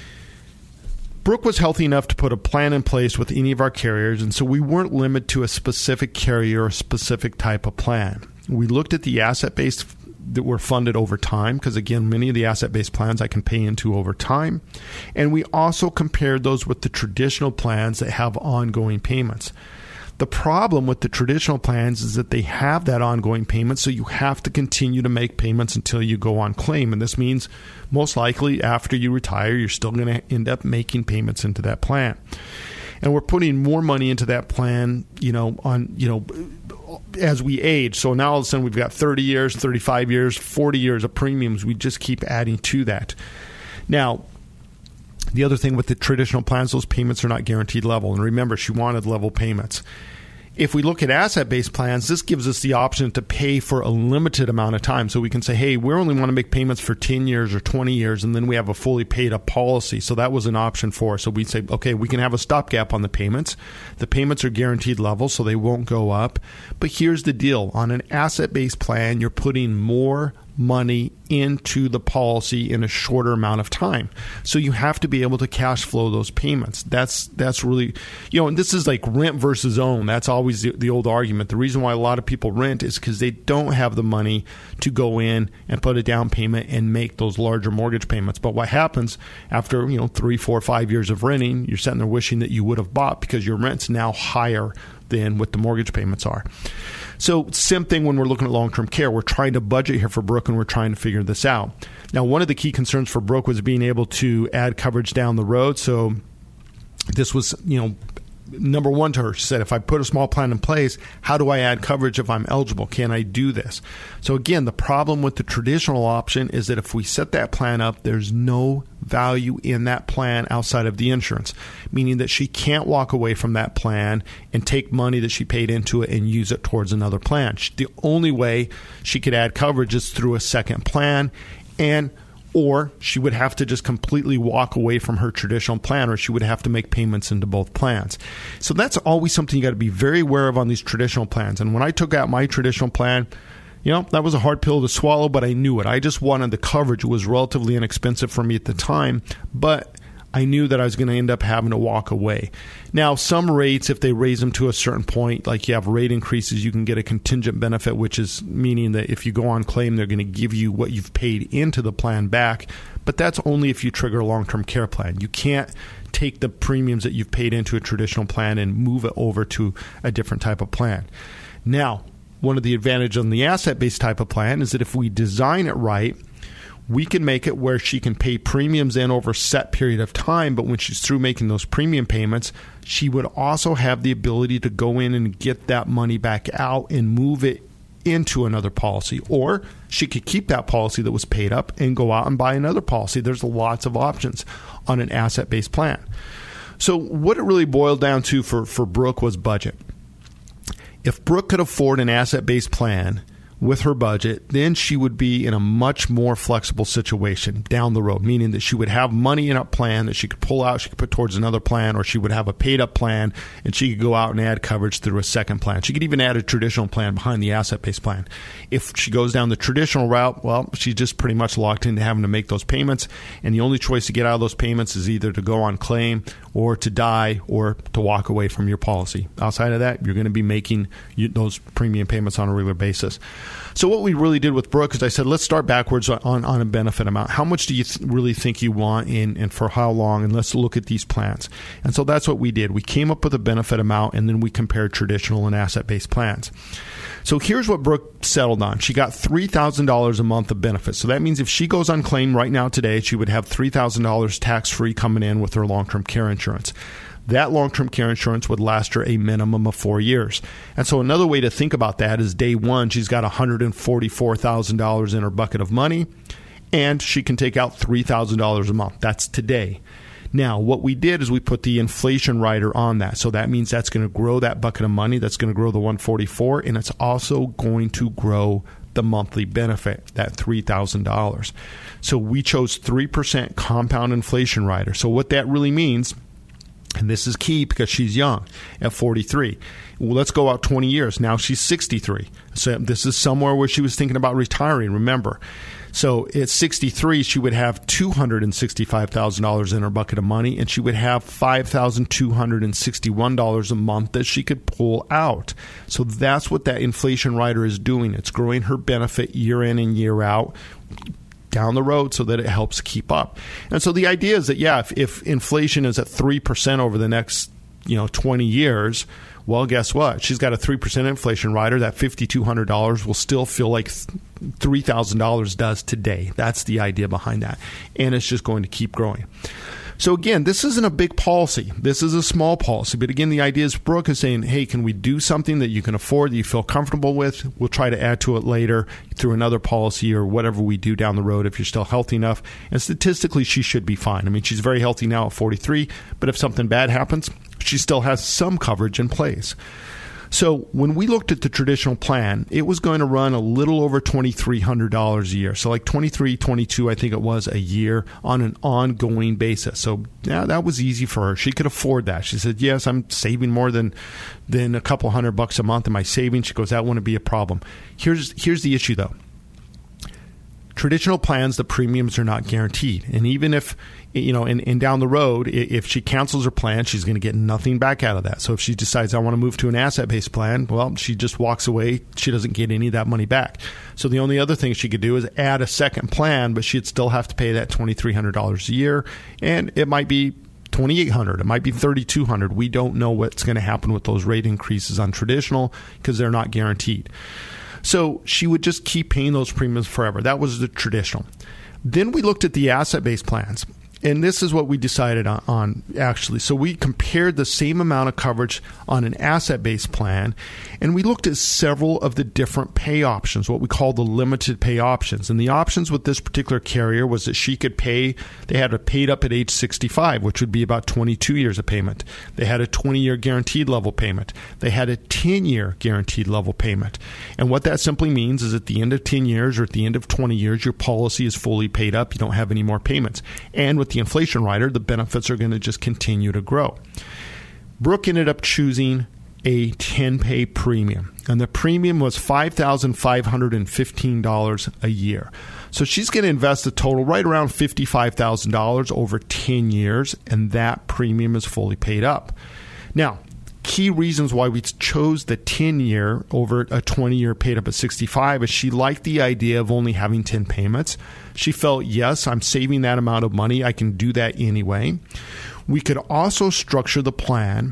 Brooke was healthy enough to put a plan in place with any of our carriers, and so we weren't limited to a specific carrier or a specific type of plan. We looked at the asset-based that were funded over time, because again, many of the asset-based plans I can pay into over time. And we also compared those with the traditional plans that have ongoing payments. The problem with the traditional plans is that they have that ongoing payment, so you have to continue to make payments until you go on claim. And this means most likely after you retire, you're still going to end up making payments into that plan. And we're putting more money into that plan, you know, on, you know, as we age. So now all of a sudden we've got thirty years, thirty-five years, forty years of premiums. We just keep adding to that. Now, the other thing with the traditional plans, those payments are not guaranteed level. And remember, she wanted level payments. If we look at asset-based plans, this gives us the option to pay for a limited amount of time. So we can say, hey, we only want to make payments for ten years or twenty years, and then we have a fully paid-up policy. So that was an option for us. So we'd say, okay, we can have a stopgap on the payments. The payments are guaranteed level, so they won't go up. But here's the deal. On an asset-based plan, you're putting more money into the policy in a shorter amount of time. So you have to be able to cash flow those payments. That's that's really, you know, and this is like rent versus own. That's always the, the old argument. The reason why a lot of people rent is because they don't have the money to go in and put a down payment and make those larger mortgage payments. But what happens after, you know, three, four, five years of renting, you're sitting there wishing that you would have bought because your rent's now higher than what the mortgage payments are. So same thing when we're looking at long-term care. We're trying to budget here for Brooke, and we're trying to figure this out. Now, one of the key concerns for Brooke was being able to add coverage down the road. So this was, you know, number one to her. She said, if I put a small plan in place, how do I add coverage if I'm eligible? Can I do this? So again, the problem with the traditional option is that if we set that plan up, there's no value in that plan outside of the insurance, meaning that she can't walk away from that plan and take money that she paid into it and use it towards another plan. The only way she could add coverage is through a second plan, and or she would have to just completely walk away from her traditional plan, or she would have to make payments into both plans. So that's always something you got to be very aware of on these traditional plans. And when I took out my traditional plan, you know, that was a hard pill to swallow, but I knew it. I just wanted the coverage. It was relatively inexpensive for me at the time, but I knew that I was going to end up having to walk away. Now, some rates, if they raise them to a certain point, like you have rate increases, you can get a contingent benefit, which is meaning that if you go on claim, they're going to give you what you've paid into the plan back. But that's only if you trigger a long-term care plan. You can't take the premiums that you've paid into a traditional plan and move it over to a different type of plan. Now, one of the advantages on the asset-based type of plan is that if we design it right, we can make it where she can pay premiums in over a set period of time, but when she's through making those premium payments, she would also have the ability to go in and get that money back out and move it into another policy. Or she could keep that policy that was paid up and go out and buy another policy. There's lots of options on an asset-based plan. So what it really boiled down to for, for Brooke was budget. If Brooke could afford an asset-based plan with her budget, then she would be in a much more flexible situation down the road, meaning that she would have money in a plan that she could pull out, she could put towards another plan, or she would have a paid-up plan, and she could go out and add coverage through a second plan. She could even add a traditional plan behind the asset-based plan. If she goes down the traditional route, well, she's just pretty much locked into having to make those payments, and the only choice to get out of those payments is either to go on claim or to die or to walk away from your policy. Outside of that, you're going to be making those premium payments on a regular basis. So what we really did with Brooke is I said, let's start backwards on, on a benefit amount. How much do you th- really think you want in, and for how long? And let's look at these plans. And so that's what we did. We came up with a benefit amount, and then we compared traditional and asset-based plans. So here's what Brooke settled on. She got three thousand dollars a month of benefits. So that means if she goes on claim right now today, she would have three thousand dollars tax-free coming in with her long-term care insurance. That long-term care insurance would last her a minimum of four years. And so another way to think about that is day one, she's got one hundred forty-four thousand dollars in her bucket of money, and she can take out three thousand dollars a month. That's today. Now, what we did is we put the inflation rider on that. So that means that's going to grow that bucket of money. That's going to grow the one hundred forty-four, and it's also going to grow the monthly benefit, that three thousand dollars. So we chose three percent compound inflation rider. So what that really means, and this is key because she's young at forty-three. Well, let's go out twenty years. Now she's sixty-three. So this is somewhere where she was thinking about retiring, remember. So at sixty-three, she would have two hundred sixty-five thousand dollars in her bucket of money, and she would have five thousand two hundred sixty-one dollars a month that she could pull out. So that's what that inflation rider is doing. It's growing her benefit year in and year out down the road so that it helps keep up. And so the idea is that, yeah, if, if inflation is at three percent over the next, you know, twenty years, well, guess what? She's got a three percent inflation rider. That five thousand two hundred dollars will still feel like three thousand dollars does today. That's the idea behind that. And it's just going to keep growing. So again, this isn't a big policy. This is a small policy. But again, the idea is Brooke is saying, hey, can we do something that you can afford, that you feel comfortable with? We'll try to add to it later through another policy or whatever we do down the road if you're still healthy enough. And statistically, she should be fine. I mean, she's very healthy now at forty-three, but if something bad happens, she still has some coverage in place. So when we looked at the traditional plan, it was going to run a little over two thousand three hundred dollars a year. So like twenty-three, twenty-two, I think it was a year on an ongoing basis. So yeah, that was easy for her. She could afford that. She said, yes, I'm saving more than than a couple hundred bucks a month in my savings. She goes, that wouldn't be a problem. Here's here's the issue though. Traditional plans, the premiums are not guaranteed. And even if, you know, and, and down the road, if she cancels her plan, she's going to get nothing back out of that. So if she decides, I want to move to an asset-based plan, well, she just walks away. She doesn't get any of that money back. So the only other thing she could do is add a second plan, but she'd still have to pay that twenty-three hundred dollars a year. And it might be twenty-eight hundred dollars. It might be thirty-two hundred dollars. We don't know what's going to happen with those rate increases on traditional because they're not guaranteed. So she would just keep paying those premiums forever. That was the traditional. Then we looked at the asset-based plans. And this is what we decided on, on, actually. So we compared the same amount of coverage on an asset-based plan, and we looked at several of the different pay options, what we call the limited pay options. And the options with this particular carrier was that she could pay, they had it paid up at age sixty-five, which would be about twenty-two years of payment. They had a twenty-year guaranteed level payment. They had a ten-year guaranteed level payment. And what that simply means is at the end of ten years or at the end of twenty years, your policy is fully paid up. You don't have any more payments. And with the inflation rider, the benefits are going to just continue to grow. Brooke ended up choosing a ten-pay premium, and the premium was five thousand five hundred fifteen dollars a year. So she's going to invest a total right around fifty-five thousand dollars over ten years, and that premium is fully paid up. Now, key reasons why we chose the ten-year over a twenty-year paid up at sixty-five is she liked the idea of only having ten payments. She felt, yes, I'm saving that amount of money. I can do that anyway. We could also structure the plan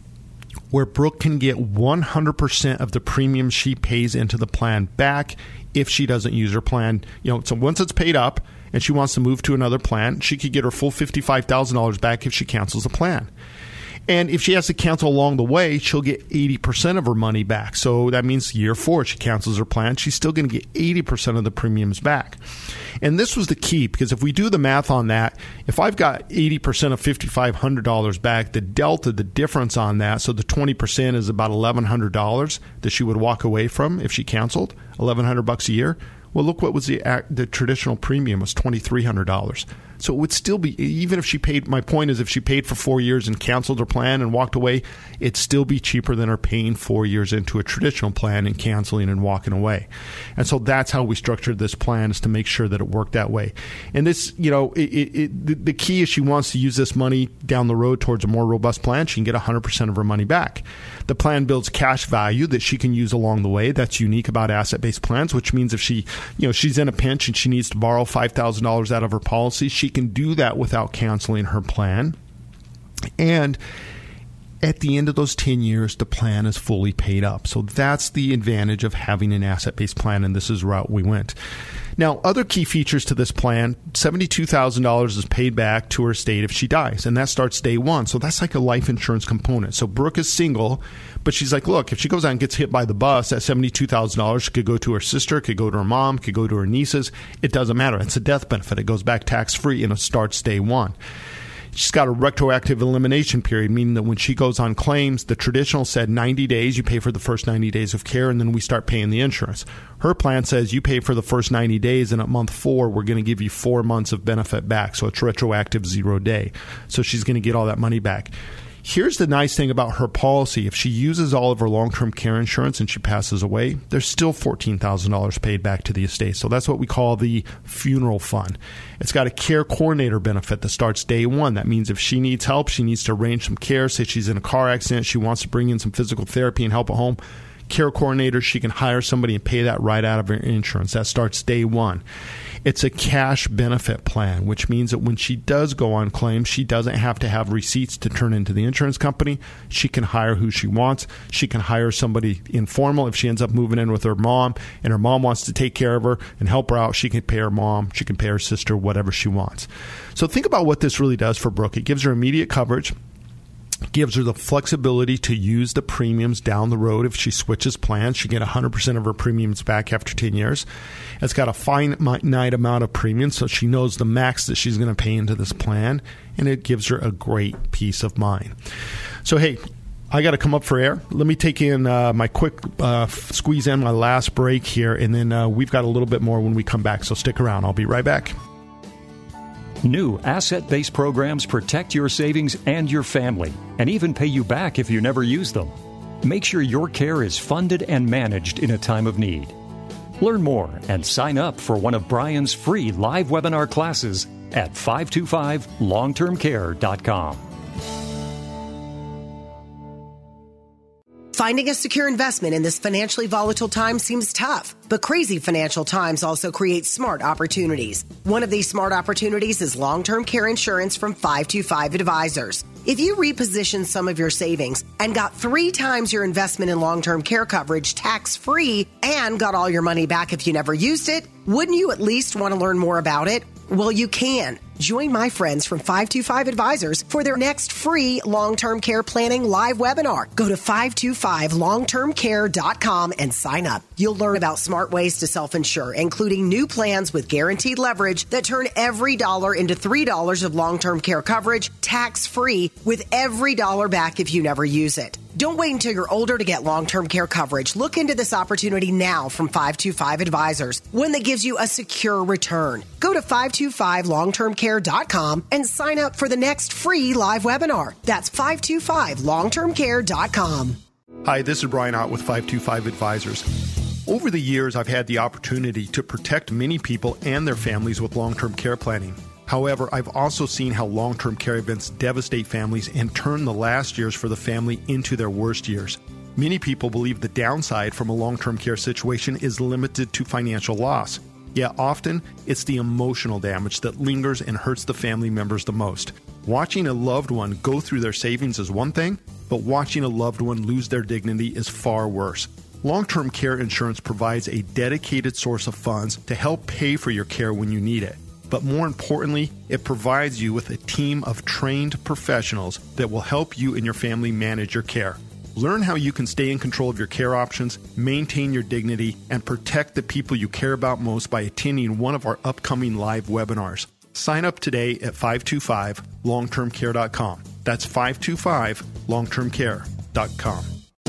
where Brooke can get one hundred percent of the premium she pays into the plan back if she doesn't use her plan. You know, so once it's paid up and she wants to move to another plan, she could get her full fifty-five thousand dollars back if she cancels the plan. And if she has to cancel along the way, she'll get eighty percent of her money back. So that means year four, she cancels her plan, she's still going to get eighty percent of the premiums back. And this was the key, because if we do the math on that, if I've got eighty percent of five thousand five hundred dollars back, the delta, the difference on that, so the twenty percent is about eleven hundred dollars that she would walk away from if she canceled, eleven hundred bucks a year. Well, look what was the the traditional premium was twenty-three hundred dollars. So it would still be, even if she paid, my point is if she paid for four years and canceled her plan and walked away, it'd still be cheaper than her paying four years into a traditional plan and canceling and walking away. And so that's how we structured this plan, is to make sure that it worked that way. And this, you know, it, it, it, the, the key is she wants to use this money down the road towards a more robust plan. She can get one hundred percent of her money back. The plan builds cash value that she can use along the way. That's unique about asset-based plans, which means if she, you know, she's in a pinch and she needs to borrow five thousand dollars out of her policy, she can do that without canceling her plan. And at the end of those ten years, the plan is fully paid up. So that's the advantage of having an asset-based plan, and this is the route we went. Now, other key features to this plan, seventy-two thousand dollars is paid back to her estate if she dies, and that starts day one. So that's like a life insurance component. So Brooke is single, but she's like, look, if she goes out and gets hit by the bus, that seventy-two thousand dollars could go to her sister, could go to her mom, could go to her nieces. It doesn't matter. It's a death benefit. It goes back tax-free, and it starts day one. She's got a retroactive elimination period, meaning that when she goes on claims, the traditional said ninety days, you pay for the first ninety days of care, and then we start paying the insurance. Her plan says you pay for the first ninety days, and at month four, we're going to give you four months of benefit back. So it's retroactive zero day. So she's going to get all that money back. Here's the nice thing about her policy. If she uses all of her long-term care insurance and she passes away, there's still fourteen thousand dollars paid back to the estate. So that's what we call the funeral fund. It's got a care coordinator benefit that starts day one. That means if she needs help, she needs to arrange some care. Say she's in a car accident, she wants to bring in some physical therapy and help at home. Care coordinator, she can hire somebody and pay that right out of her insurance. That starts day one. It's a cash benefit plan, which means that when she does go on claim, she doesn't have to have receipts to turn into the insurance company. She can hire who she wants. She can hire somebody informal. If she ends up moving in with her mom and her mom wants to take care of her and help her out, she can pay her mom, she can pay her sister, whatever she wants. So think about what this really does for Brooke. It gives her immediate coverage. Gives her the flexibility to use the premiums down the road. If she switches plans, she get one hundred percent of her premiums back after ten years. It's got a finite amount of premiums, so she knows the max that she's going to pay into this plan, and it gives her a great peace of mind. So, hey, I got to come up for air. Let me take in uh, my quick uh, squeeze in my last break here, and then uh, we've got a little bit more when we come back, so stick around. I'll be right back. New asset-based programs protect your savings and your family, and even pay you back if you never use them. Make sure your care is funded and managed in a time of need. Learn more and sign up for one of Brian's free live webinar classes at five two five long term care dot com. Finding a secure investment in this financially volatile time seems tough, but crazy financial times also create smart opportunities. One of these smart opportunities is long-term care insurance from five two five Advisors. If you repositioned some of your savings and got three times your investment in long-term care coverage tax-free and got all your money back if you never used it, wouldn't you at least want to learn more about it? Well, you can. Join my friends from five two five Advisors for their next free long-term care planning live webinar. Go to five two five long term care dot com and sign up. You'll learn about smart ways to self-insure, including new plans with guaranteed leverage that turn every dollar into three dollars of long-term care coverage tax-free with every dollar back if you never use it. Don't wait until you're older to get long-term care coverage. Look into this opportunity now from five two five Advisors, one that gives you a secure return. Go to five two five long term care dot com and sign up for the next free live webinar. That's five two five long term care dot com. Hi, this is Brian Ott with five two five Advisors. Over the years, I've had the opportunity to protect many people and their families with long-term care planning. However, I've also seen how long-term care events devastate families and turn the last years for the family into their worst years. Many people believe the downside from a long-term care situation is limited to financial loss. Yet often, it's the emotional damage that lingers and hurts the family members the most. Watching a loved one go through their savings is one thing, but watching a loved one lose their dignity is far worse. Long-term care insurance provides a dedicated source of funds to help pay for your care when you need it. But more importantly, it provides you with a team of trained professionals that will help you and your family manage your care. Learn how you can stay in control of your care options, maintain your dignity, and protect the people you care about most by attending one of our upcoming live webinars. Sign up today at five two five long term care dot com. That's five two five long term care dot com.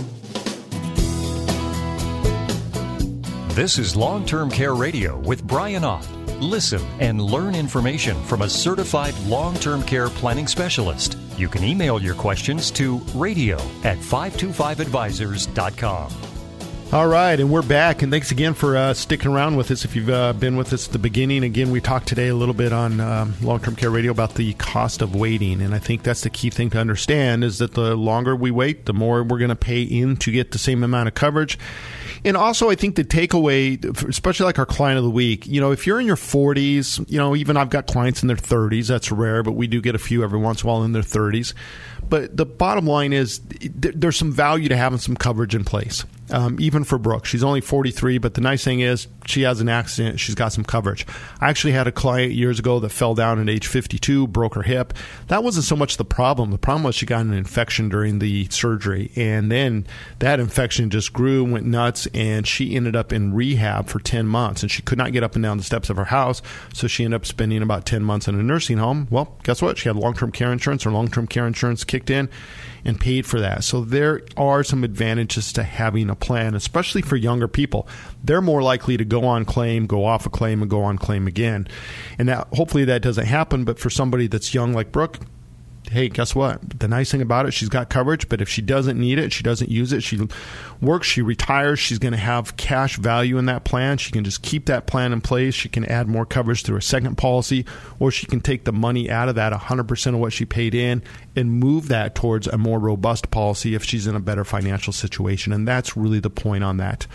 This is Long-Term Care Radio with Brian Ott. Listen and learn information from a certified long-term care planning specialist. You can email your questions to radio at five two five advisors dot com. All right, and we're back, and thanks again for uh, sticking around with us. If you've uh, been with us at the beginning, again, we talked today a little bit on um, Long-Term Care Radio about the cost of waiting, and I think that's the key thing to understand is that the longer we wait, the more we're going to pay in to get the same amount of coverage. And also, I think the takeaway, especially like our client of the week, you know, if you're in your forties, you know, even I've got clients in their thirties. That's rare, but we do get a few every once in a while in their thirties. But the bottom line is there's some value to having some coverage in place, um, even for Brooke. She's only forty-three, but the nice thing is she has an accident. She's got some coverage. I actually had a client years ago that fell down at age fifty-two, broke her hip. That wasn't so much the problem. The problem was she got an infection during the surgery, and then that infection just grew, went nuts, and she ended up in rehab for ten months, and she could not get up and down the steps of her house, so she ended up spending about ten months in a nursing home. Well, guess what? She had long-term care insurance. Her long-term care insurance kicked in and paid for that. So there are some advantages to having a plan, especially for younger people. They're more likely to go on claim, go off a claim, and go on claim again. And that, hopefully that doesn't happen, but for somebody that's young like Brooke, hey, guess what? The nice thing about it, she's got coverage, but if she doesn't need it, she doesn't use it, she works, she retires, she's going to have cash value in that plan. She can just keep that plan in place. She can add more coverage through a second policy, or she can take the money out of that, one hundred percent of what she paid in, and move that towards a more robust policy if she's in a better financial situation. And that's really the point on that.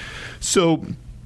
So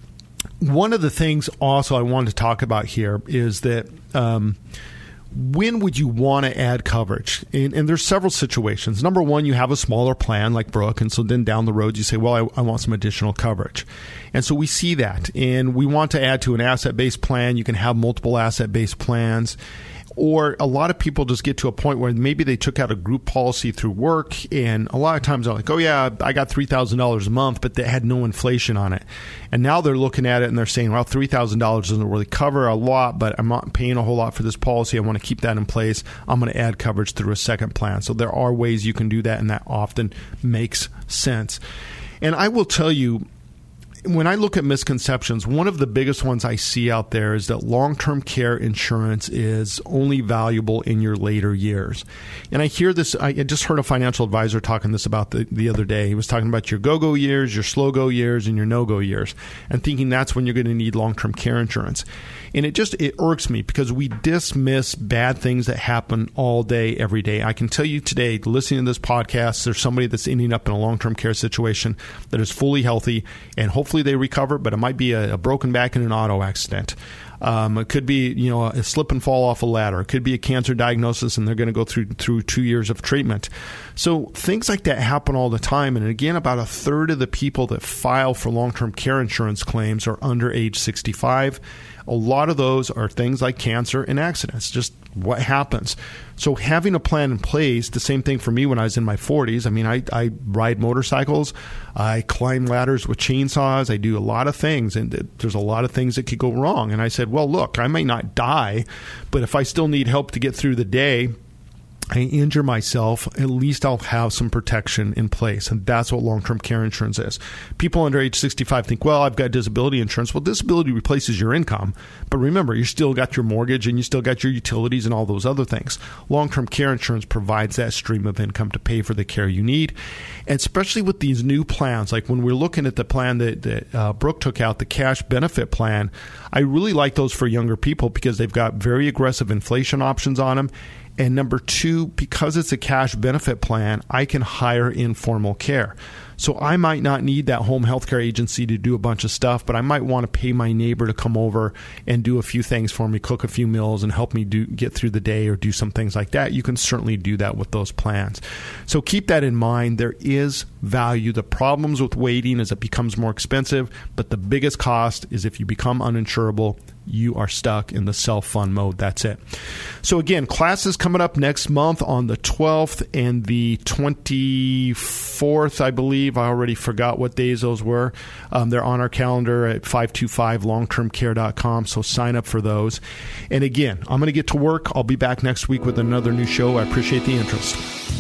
one of the things also I wanted to talk about here is that um, when would you want to add coverage? And, and there's several situations. Number one, you have a smaller plan like Brooke, and so then down the road you say, well, I, I want some additional coverage. And so we see that, and we want to add to an asset-based plan. You can have multiple asset-based plans. Or a lot of people just get to a point where maybe they took out a group policy through work, and a lot of times they're like, oh, yeah, I got three thousand dollars a month, but they had no inflation on it. And now they're looking at it and they're saying, well, three thousand dollars doesn't really cover a lot, but I'm not paying a whole lot for this policy. I want to keep that in place. I'm going to add coverage through a second plan. So there are ways you can do that, and that often makes sense. And I will tell you, when I look at misconceptions, one of the biggest ones I see out there is that long-term care insurance is only valuable in your later years. And I hear this, I just heard a financial advisor talking this about the, the other day. He was talking about your go-go years, your slow-go years, and your no-go years, and thinking that's when you're going to need long-term care insurance. And it just, it irks me because we dismiss bad things that happen all day, every day. I can tell you today, listening to this podcast, there's somebody that's ending up in a long-term care situation that is fully healthy, and hopefully they recover, but it might be a, a broken back in an auto accident. Um, it could be, you know, a slip and fall off a ladder. It could be a cancer diagnosis, and they're going to go through through two years of treatment. So things like that happen all the time. And again, about a third of the people that file for long-term care insurance claims are under age sixty-five. A lot of those are things like cancer and accidents, just what happens. So having a plan in place, the same thing for me when I was in my forties. I mean, I, I ride motorcycles, I climb ladders with chainsaws, I do a lot of things, and there's a lot of things that could go wrong. And I said, well, look, I may not die, but if I still need help to get through the day, I injure myself, at least I'll have some protection in place. And that's what long-term care insurance is. People under age sixty-five think, well, I've got disability insurance. Well, disability replaces your income. But remember, you still got your mortgage and you still got your utilities and all those other things. Long-term care insurance provides that stream of income to pay for the care you need. And especially with these new plans, like when we're looking at the plan that, that uh, Brooke took out, the cash benefit plan, I really like those for younger people because they've got very aggressive inflation options on them. And number two, because it's a cash benefit plan, I can hire informal care. So I might not need that home healthcare agency to do a bunch of stuff, but I might want to pay my neighbor to come over and do a few things for me, cook a few meals and help me do get through the day or do some things like that. You can certainly do that with those plans. So keep that in mind. There is value. The problems with waiting is it becomes more expensive, but the biggest cost is if you become uninsurable, you are stuck in the self-fund mode. That's it. So again, classes coming up next month on the twelfth and the twenty-fourth, I believe. I already forgot what days those were. Um, they're on our calendar at five two five long term care dot com, so sign up for those. And again, I'm going to get to work. I'll be back next week with another new show. I appreciate the interest.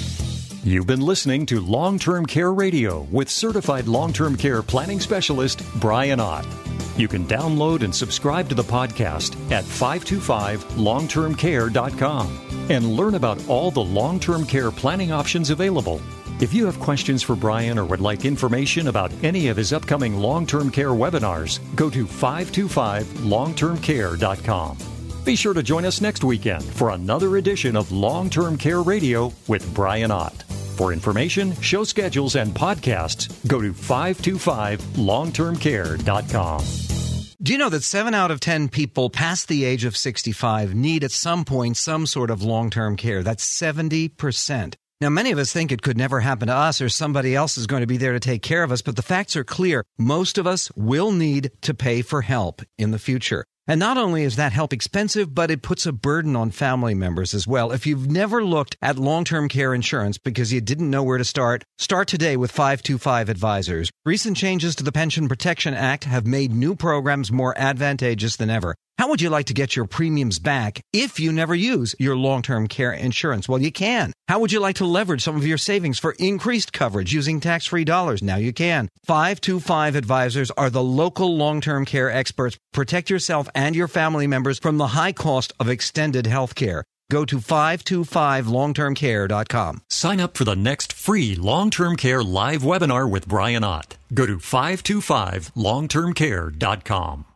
You've been listening to Long-Term Care Radio with certified long-term care planning specialist Brian Ott. You can download and subscribe to the podcast at five two five long term care dot com and learn about all the long-term care planning options available. If you have questions for Brian or would like information about any of his upcoming long-term care webinars, go to five two five long term care dot com. Be sure to join us next weekend for another edition of Long-Term Care Radio with Brian Ott. For information, show schedules, and podcasts, go to five two five long term care dot com. Do you know that seven out of ten people past the age of sixty-five need at some point some sort of long-term care? That's seventy percent. Now, many of us think it could never happen to us or somebody else is going to be there to take care of us, but the facts are clear. Most of us will need to pay for help in the future. And not only is that help expensive, but it puts a burden on family members as well. If you've never looked at long-term care insurance because you didn't know where to start, start today with five two five Advisors. Recent changes to the Pension Protection Act have made new programs more advantageous than ever. How would you like to get your premiums back if you never use your long-term care insurance? Well, you can. How would you like to leverage some of your savings for increased coverage using tax-free dollars? Now you can. five two five Advisors are the local long-term care experts. Protect yourself and your family members from the high cost of extended health care. Go to five two five long term care dot com. Sign up for the next free Long-Term Care live webinar with Brian Ott. Go to five two five long term care dot com.